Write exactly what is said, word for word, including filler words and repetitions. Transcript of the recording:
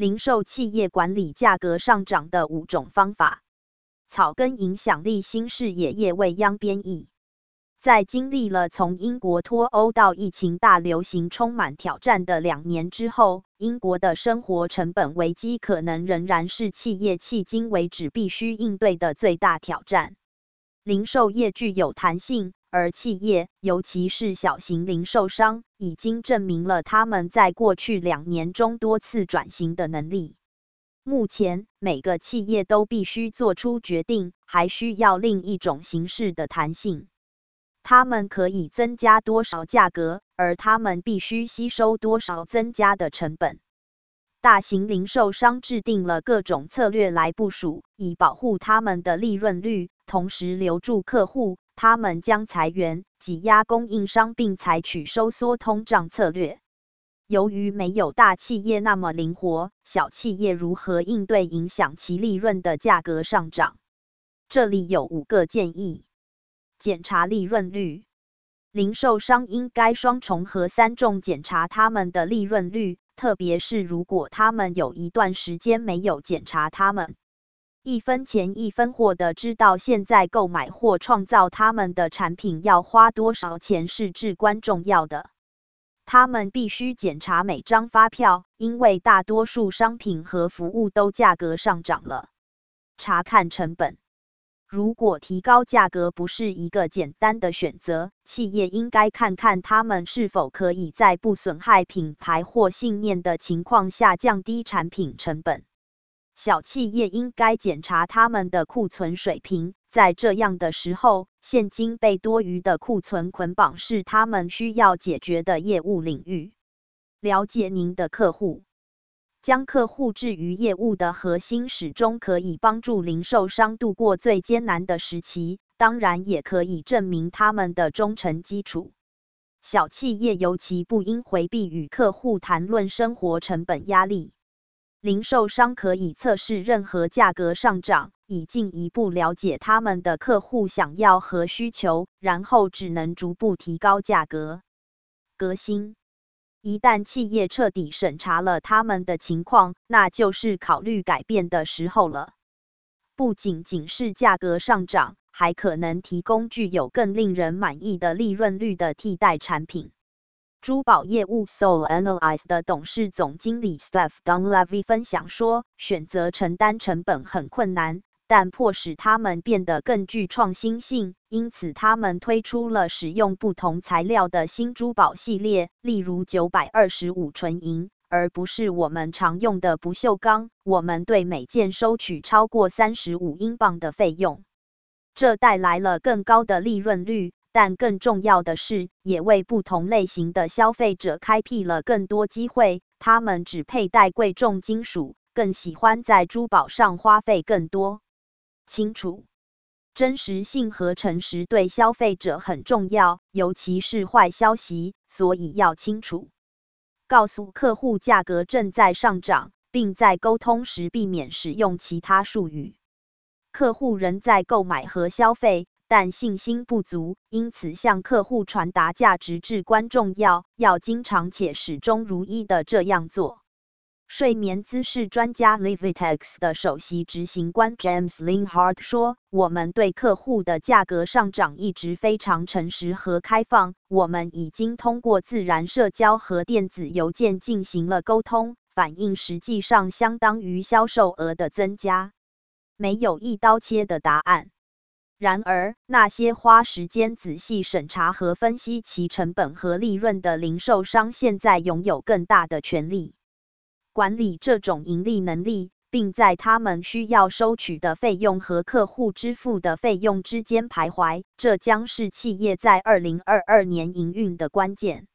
零售企业管理价格上涨的五种方法。草根影响力新视野叶未央编译。在经历了从英国脱欧到疫情大流行充满挑战的两年之后，英国的生活成本危机可能仍然是企业迄今为止必须应对的最大挑战。零售业具有弹性，而企业，尤其是小型零售商，已经证明了他们在过去两年中多次转型的能力。目前，每个企业都必须做出决定，还需要另一种形式的弹性。他们可以增加多少价格，而他们必须吸收多少增加的成本。大型零售商制定了各种策略来部署，以保护他们的利润率，同时留住客户。他们将裁员、挤压供应商，并采取收缩通胀策略。由于没有大企业那么灵活，小企业如何应对影响其利润的价格上涨？这里有五个建议。检查利润率。零售商应该双重和三重检查他们的利润率，特别是如果他们有一段时间没有检查他们。一分钱一分货的知道现在购买或创造他们的产品要花多少钱是至关重要的。他们必须检查每张发票，因为大多数商品和服务都价格上涨了。查看成本。如果提高价格不是一个简单的选择，企业应该看看他们是否可以在不损害品牌或信念的情况下降低产品成本。小企业应该检查他们的库存水平，在这样的时候，现金被多余的库存捆绑是他们需要解决的业务领域。了解您的客户。将客户置于业务的核心，始终可以帮助零售商度过最艰难的时期，当然也可以证明他们的忠诚基础。小企业尤其不应回避与客户谈论生活成本压力。零售商可以测试任何价格上涨，以进一步了解他们的客户想要和需求，然后只能逐步提高价格。革新。一旦企业彻底审查了他们的情况，那就是考虑改变的时候了。不仅仅是价格上涨，还可能提供具有更令人满意的利润率的替代产品。珠宝业务 Soul Analyze 的董事总经理 Steph Dunleavy 分享说，选择承担成本很困难，但迫使他们变得更具创新性，因此他们推出了使用不同材料的新珠宝系列，例如九百二十五纯银，而不是我们常用的不锈钢。我们对每件收取超过三十五英镑的费用，这带来了更高的利润率。但更重要的是，也为不同类型的消费者开辟了更多机会。他们只佩戴贵重金属，更喜欢在珠宝上花费更多。清楚。真实性和诚实对消费者很重要，尤其是坏消息，所以要清楚告诉客户价格正在上涨，并在沟通时避免使用其他术语。客户仍在购买和消费，但信心不足，因此向客户传达价值至关重要，要经常且始终如一的这样做。睡眠姿势专家 Livitex 的首席执行官 James Linhart 说，我们对客户的价格上涨一直非常诚实和开放，我们已经通过自然社交和电子邮件进行了沟通，反应实际上相当于销售额的增加。没有一刀切的答案。然而，那些花时间仔细审查和分析其成本和利润的零售商现在拥有更大的权利管理这种盈利能力，并在他们需要收取的费用和客户支付的费用之间徘徊。这将是企业在二零二二年营运的关键。